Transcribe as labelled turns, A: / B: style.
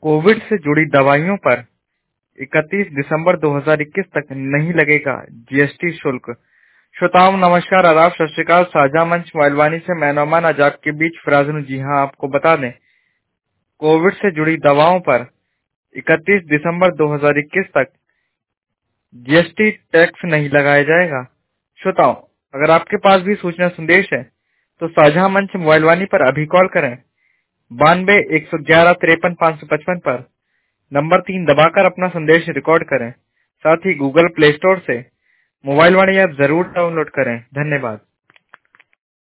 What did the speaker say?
A: Covid से जुड़ी दवाइयों पर 31 दिसंबर 2021 तक नहीं लगेगा जीएसटी शुल्क। श्रोताओं नमस्कार, आदाब, सत श्री अकाल। साझा मंच मोबाइलवाणी से मैं नौमान आज आपके बीच फिराज हूं। जी हां, आपको बता दें, कोविड से जुड़ी दवाओं पर 31 दिसंबर 2021 तक जीएसटी टैक्स नहीं लगाया जाएगा। श्रोताओं, अगर आपके पास भी सूचना संदेश है तो साझा मंच मोबाइलवाणी पर अभी कॉल करें 92 111 53 555 पर। नंबर 3 दबाकर अपना संदेश रिकॉर्ड करें। साथ ही गूगल प्ले स्टोर से मोबाइल वाणी ऐप जरूर डाउनलोड करें। धन्यवाद।